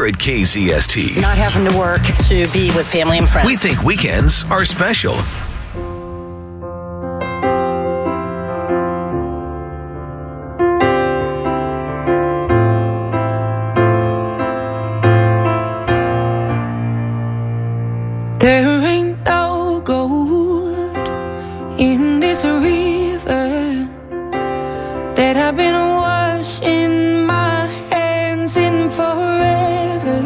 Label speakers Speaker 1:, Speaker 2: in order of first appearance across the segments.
Speaker 1: at KZST.
Speaker 2: Not having to work to be with family and friends.
Speaker 1: We think weekends are special.
Speaker 3: There ain't no gold in this river that I've been washing my hands in forever.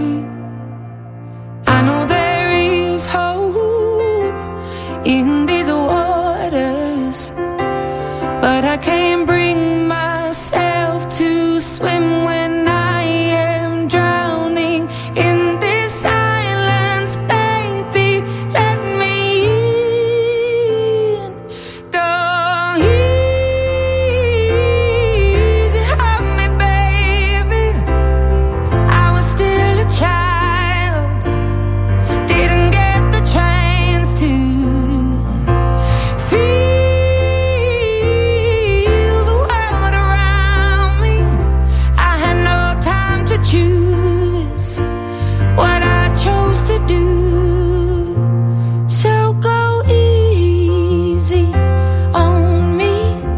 Speaker 3: I know there is hope in these waters, but I can't bring myself to swim when I am drowning in this silence. Baby, let me in. Go easy on me, baby. I was still a child, didn't get the chance to feel the world around me. I had no time to choose what I chose to do. So go easy on me.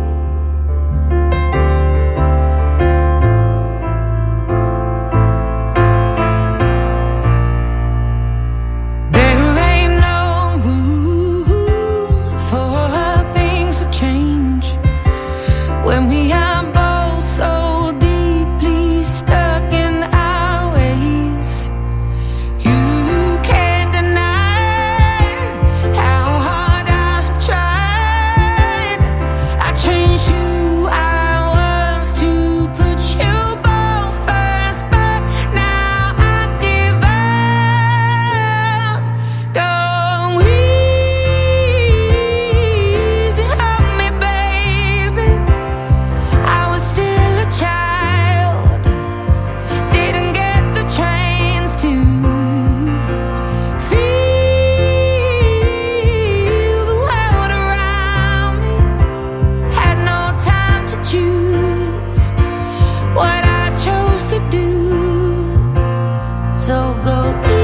Speaker 3: There ain't no room for things to change when we are both so deeply stuck in our ways. You can't deny how hard I've tried. I changed who I was to put you both first, but now I give up. Go easy on me, baby. I was still a child, didn't get the chance to feel the world around me. Had no time to choose what I chose to do. So go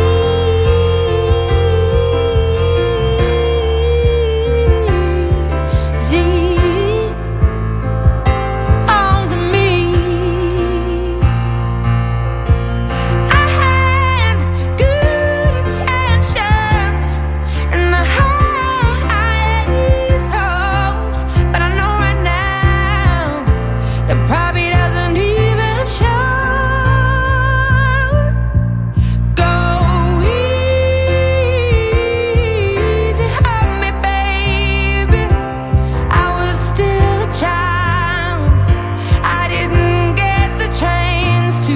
Speaker 3: easy on me. I had good intentions and the highest hopes, but I know right now that probably doesn't even show. Go easy on me, baby. I was still a child, I didn't get the chance to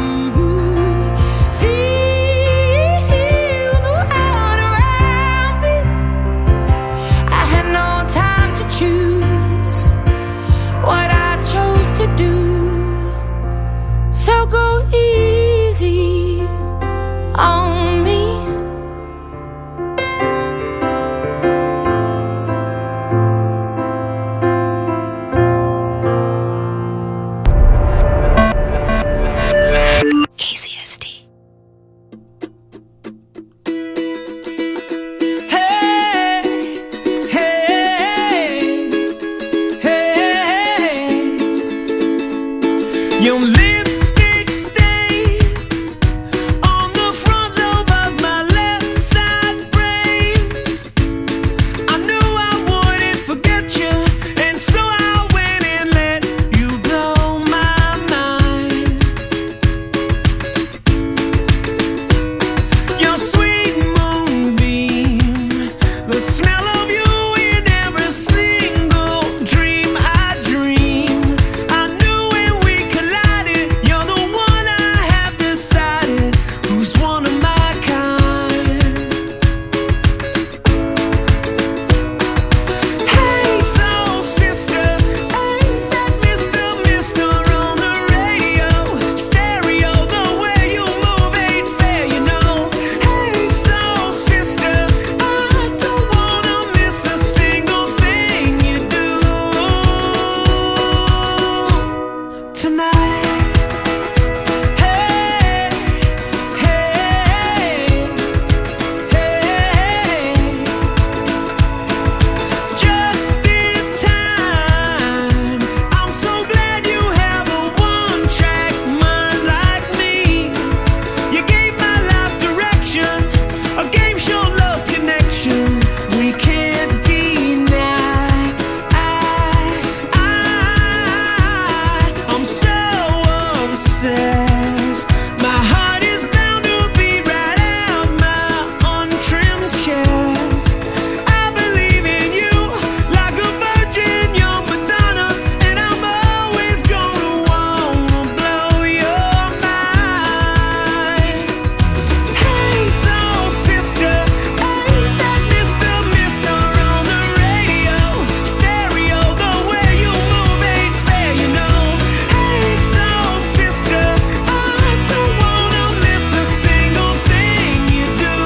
Speaker 3: feel the world around me. I had no time to choose what I chose to do. So go easy on me. KZST. Hey, hey, hey. Your lipstick stains on the front lobe of my left side brains. I knew I wouldn't forget you, and so I went and let you blow my mind. Your sweet moonbeam, the smell of you in every single dream I dream. I knew when we collided, you're the one I have decided who's one of my kind. Hey, soul sister, ain't that Mr. on the radio? Stereo, the way you move ain't fair, you know. Hey, soul sister, I don't wanna miss a single thing you do tonight. Hey, obsessed. My heart is bound to beat right out my untrimmed chest. I believe in you like a virgin young Madonna, and I'm always gonna wanna blow your mind. Hey, soul sister, ain't that Mr. on the radio? Stereo, the way you move ain't fair, you know. Hey, soul sister, I don't wanna miss a single thing you do.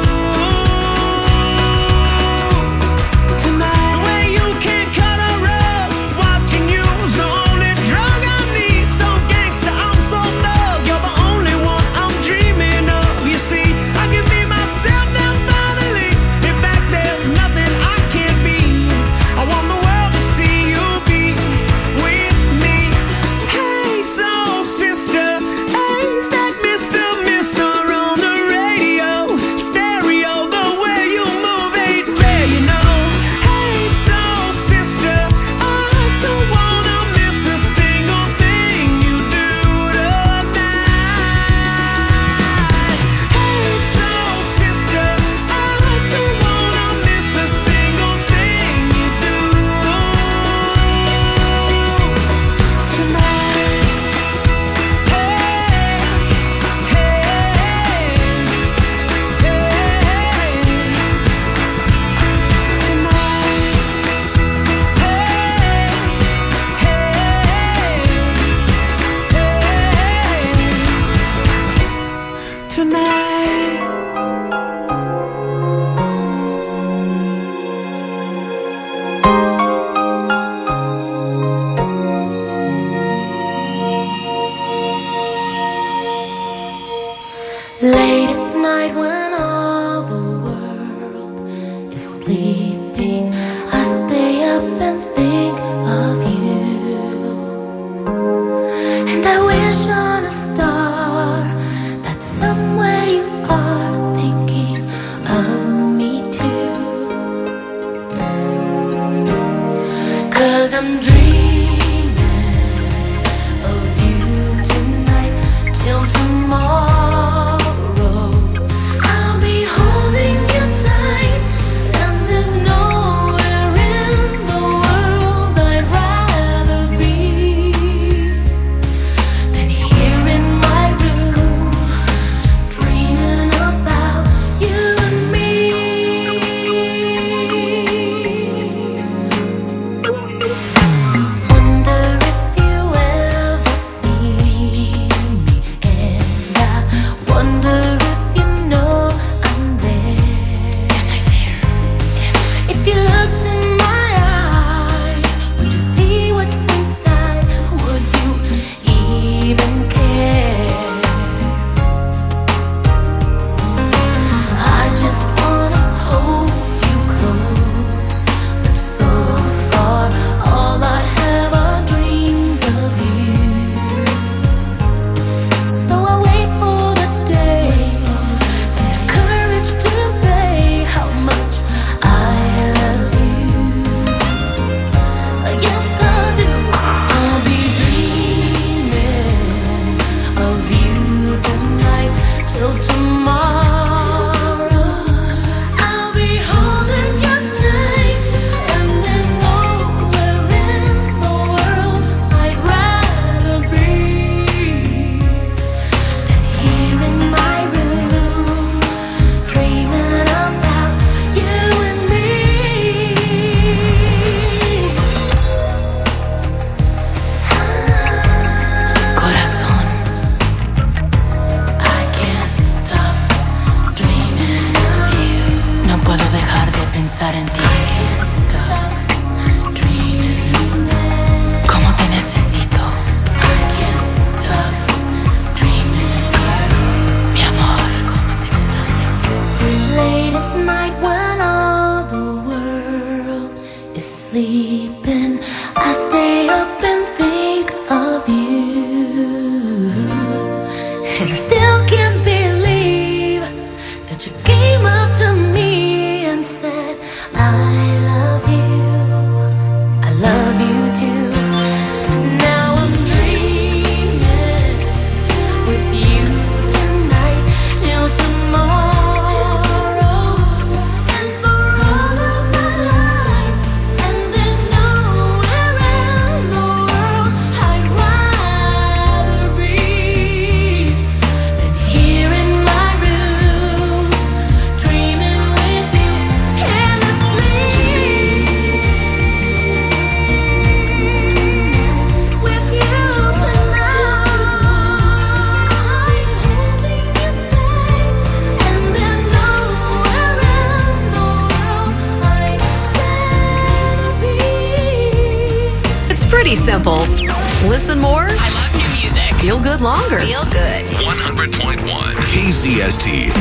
Speaker 3: Tonight, the way you can cut a rug, watching you's the only drug I need. So gangsta, I'm so thug, you're the only one I'm dreaming of. You see, I can be myself now finally. In fact, there's nothing I can't be. I want the world to see you be with me. Hey, soul sister, ain't that Mr. on the radio? Stereo, the way you move ain't fair, you know. Hey, soul sister, I don't wanna miss a single thing you do tonight. Hey, soul sister, I don't wanna miss a single thing you do tonight.
Speaker 4: Late at night when all the world is sleeping, I stay up and think of you. And I wish on a star that somewhere you are thinking of me too. 'Cause I'm dreaming of you tonight till tomorrow. I'll be holding you tight, and there's nowhere in the world I'd rather be than here in my room, dreaming about you and me. Wonder if you ever see me, and I wonder if you know I'm there. Am I there? If you looked in my eyes, would you see what's inside? Would you even care? I just wanna hold you close, but so far all I have are dreams of you. So I wait for the day to have courage to say how much I love you. Yes, I do. I'll be dreaming of you tonight till tomorrow. I'll be holding you tight, and there's nowhere in the world I'd rather be than here in my room, dreaming about you and me. Corazón, I can't stop dreaming of you. No puedo dejar de pensar en ti. I can't stop dreaming. Cómo te necesito. I can't stop dreaming of you. Mi amor, cómo te extraño. Late at night when all the world is sleeping, I stay up and think of you. And I still can't believe that you came up to me and said, I love you. I love you too. Now I'm dreaming
Speaker 5: simple. Listen more.
Speaker 4: I love new music.
Speaker 5: Feel good longer.
Speaker 4: Feel good.
Speaker 1: 100.1 KZST.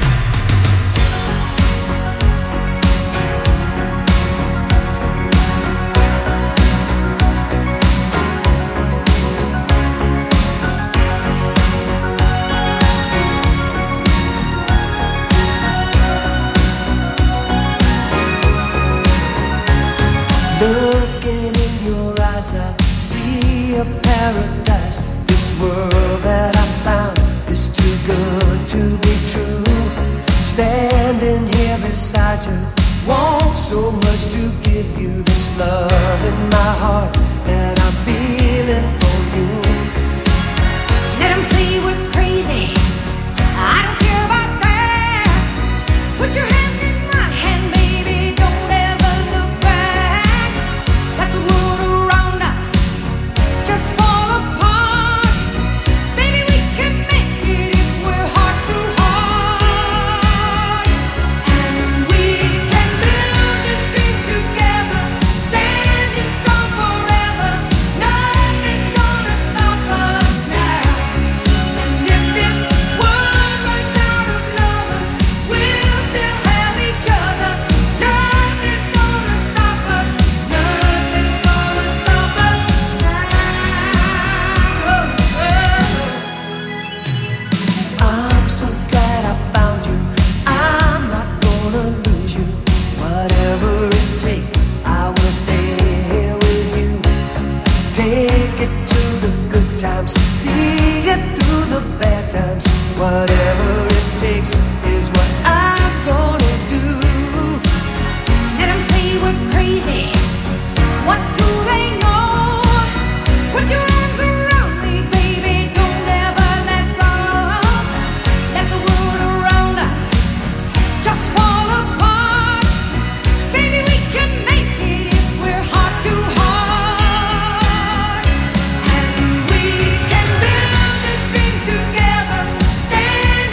Speaker 3: Looking in your eyes, I see a paradise. This world that I found is too good to be true. Standing here beside you, want so much to give you this love in my heart that I'm feeling for you.
Speaker 6: Let 'em say we're crazy. I don't care about that. Put your hand in my hand, baby. Don't ever look back. Let the world around us just fall apart. Baby, we can make it if we're heart to heart. And we can build this dream together, standing strong forever. Nothing's gonna stop us now. And if this world runs out of lovers, we'll still have each other. Nothing's gonna stop us. Nothing's gonna stop us now.
Speaker 3: I'm so glad I found you. I'm not gonna lose you. Whatever it takes, I will stay here with you. Take it to the good times, see it through the bad times. Whatever it takes is what I'm gonna do.
Speaker 6: Let 'em say we're crazy. What do they know? Put your arms around me, baby. Don't ever let go. Let the world around us just fall apart. Baby, we can make it if we're heart to heart. And we can build this dream together, standing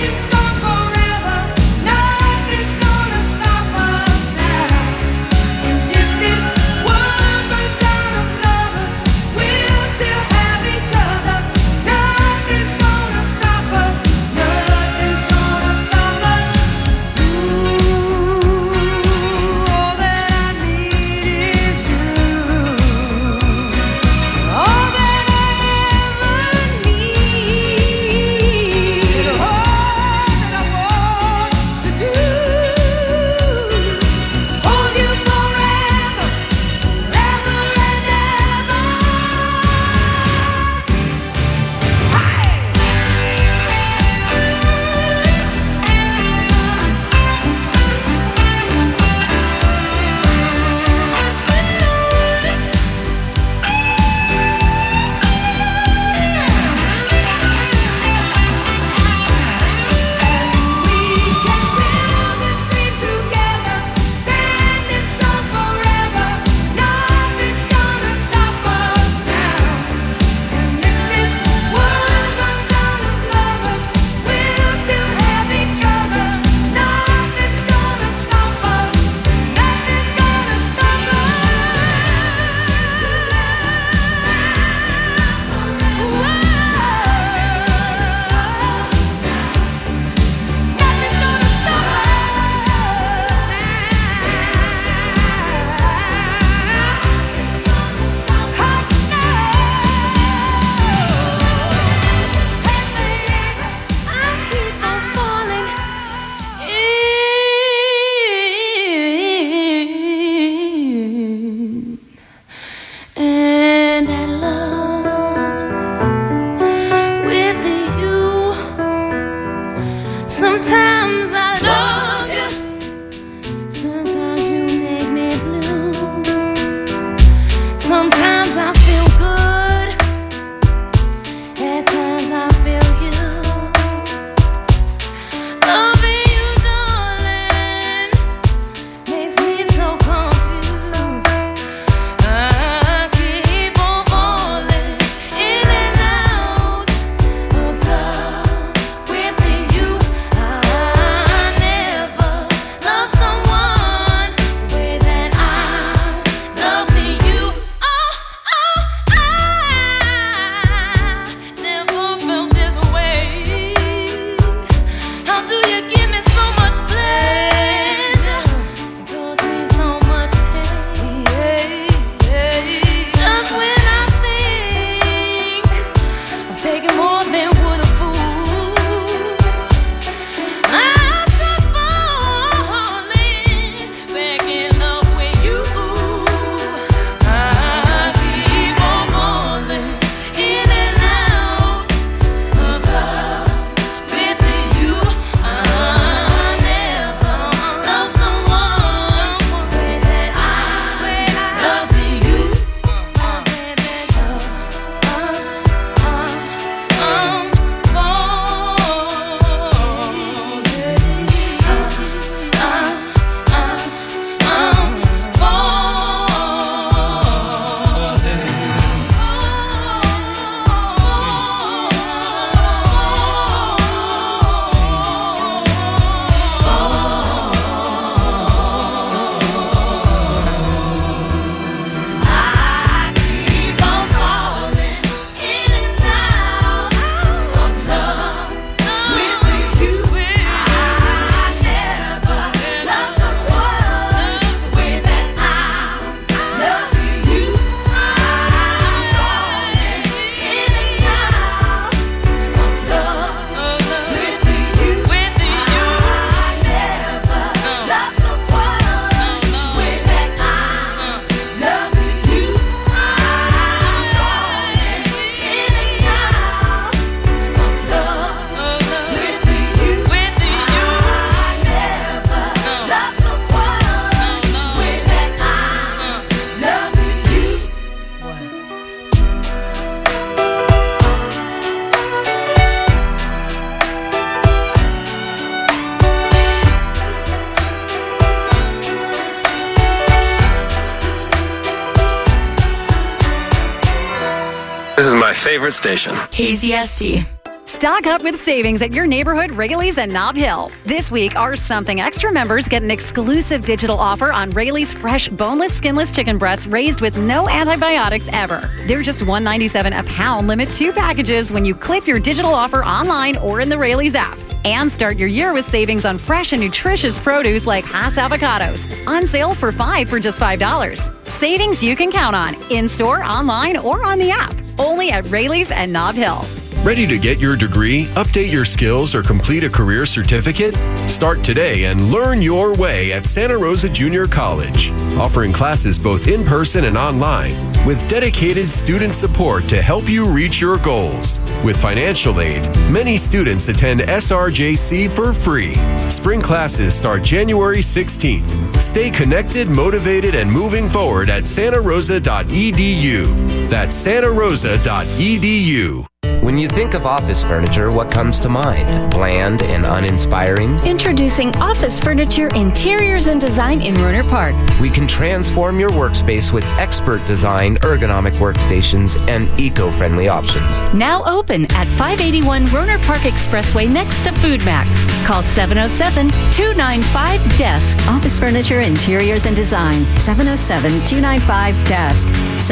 Speaker 7: favorite station.
Speaker 5: KZST.
Speaker 8: Stock up with savings at your neighborhood Rayleigh's and Nob Hill. This week, our Something Extra members get an exclusive digital offer on Rayleigh's fresh, boneless, skinless chicken breasts raised with no antibiotics ever. They're just $1.97 a pound, limit 2 packages when you clip your digital offer online or in the Rayleigh's app. And start your year with savings on fresh and nutritious produce like Hass avocados. On sale for 5 for just $5. Savings you can count on, in-store, online, or on the app. Only at Rayleigh's and Nob Hill.
Speaker 9: Ready to get your degree, update your skills, or complete a career certificate? Start today and learn your way at Santa Rosa Junior College, offering classes both in person and online, with dedicated student support to help you reach your goals. With financial aid, many students attend SRJC for free. Spring classes start January 16th. Stay connected, motivated, and moving forward at santarosa.edu. That's santarosa.edu.
Speaker 10: When you think of office furniture, what comes to mind? Bland and uninspiring?
Speaker 11: Introducing Office Furniture Interiors and Design in Rohnert Park.
Speaker 10: We can transform your workspace with expert design, ergonomic workstations, and eco-friendly options.
Speaker 11: Now open at 581 Rohnert Park Expressway next to Food Max. Call 707-295-DESK.
Speaker 12: Office Furniture Interiors and Design. 707-295-DESK.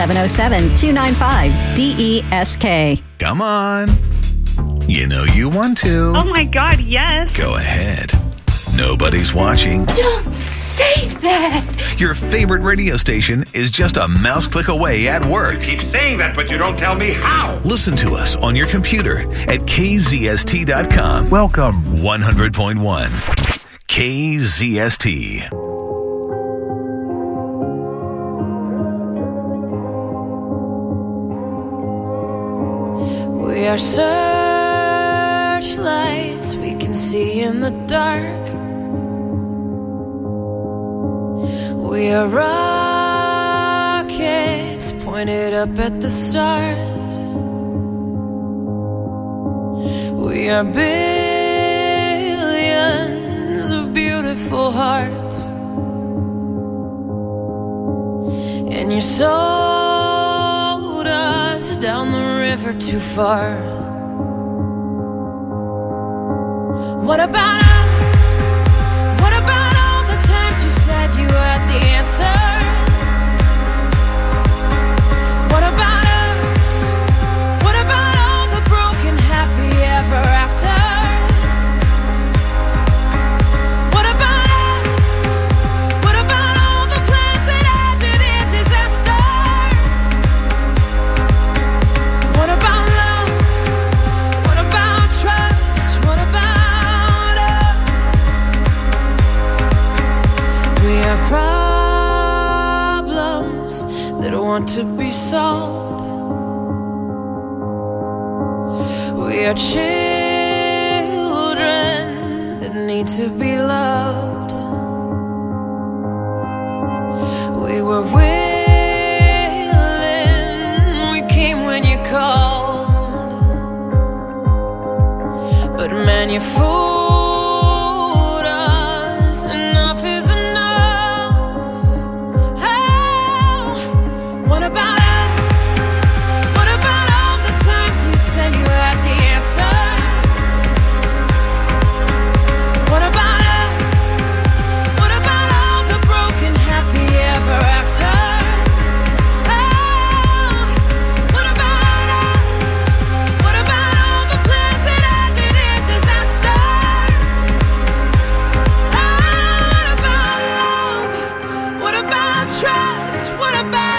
Speaker 12: 707-295-DESK.
Speaker 1: Come on. You know you want to.
Speaker 13: Oh my God, yes.
Speaker 1: Go ahead. Nobody's watching.
Speaker 6: Don't say that.
Speaker 1: Your favorite radio station is just a mouse click away at work.
Speaker 14: You keep saying that, but you don't tell me how.
Speaker 1: Listen to us on your computer at kzst.com.
Speaker 14: Welcome.
Speaker 1: 100.1 KZST.
Speaker 6: We are searchlights we can see in the dark. We are rockets pointed up at the stars. We are billions of beautiful hearts. And you sold us down the river too far. What about us? What about all the times you said you had the answers? What about us? What about all the broken happy ever afters? What about us? What about all the plans that ended in disaster? What about love? What about trust? What about us? We are problems that want to be solved. We are children that need to be loved. We were willing, we came when you called. But man, you fooled us. Enough is enough. Oh, what about us? What about all the times you said you had the answer? What about us? What about all the broken happy ever afters? Oh, what about us? What about all the plans that ended in disaster? Oh, what about love? What about trust? What about us?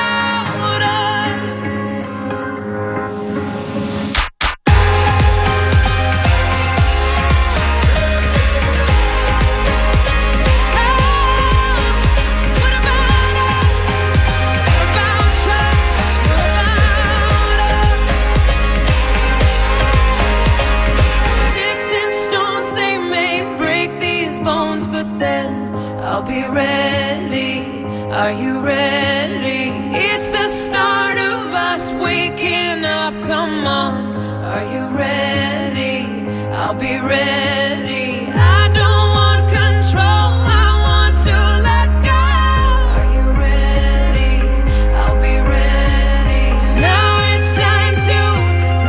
Speaker 6: What about us? What about trust? What about us? Sticks and stones, they may break these bones, but then I'll be ready. Are you ready? It's the start of us waking up. Come on. Are you ready? I'll be ready. I don't want control. I want to let go. Are you ready? I'll be ready. 'Cause now it's time to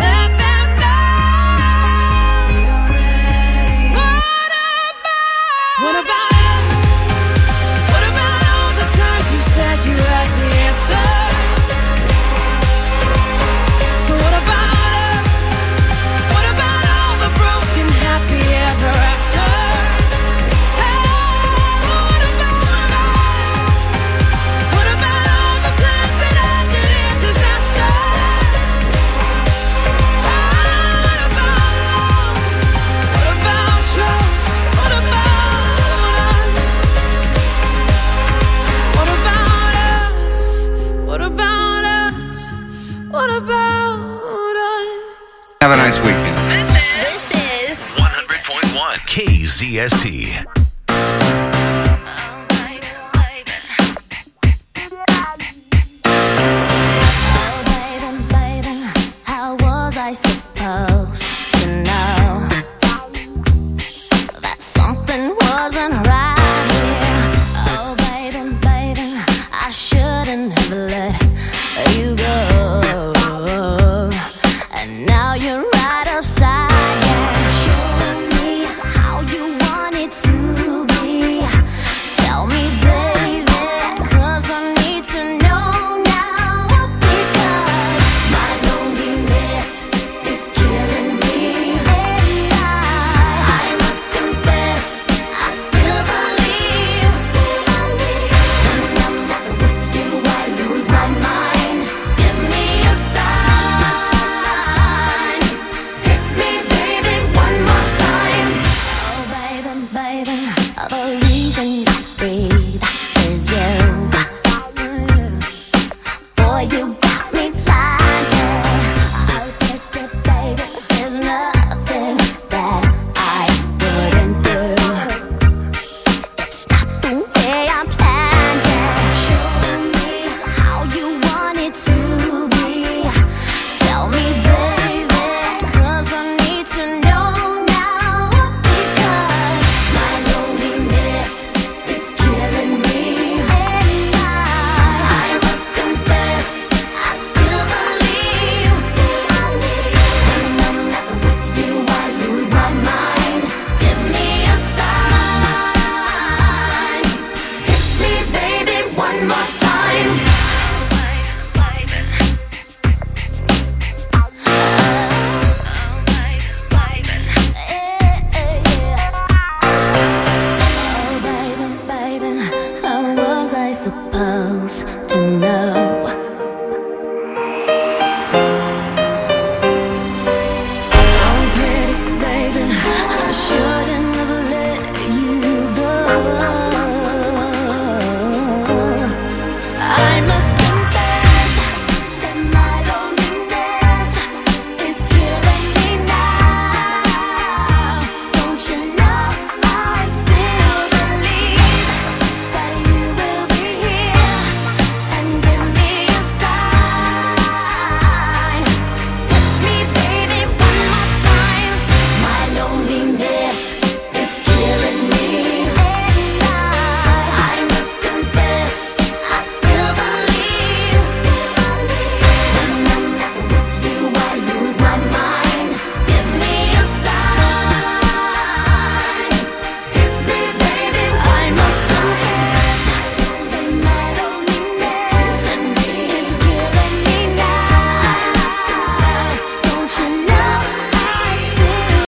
Speaker 1: KZST.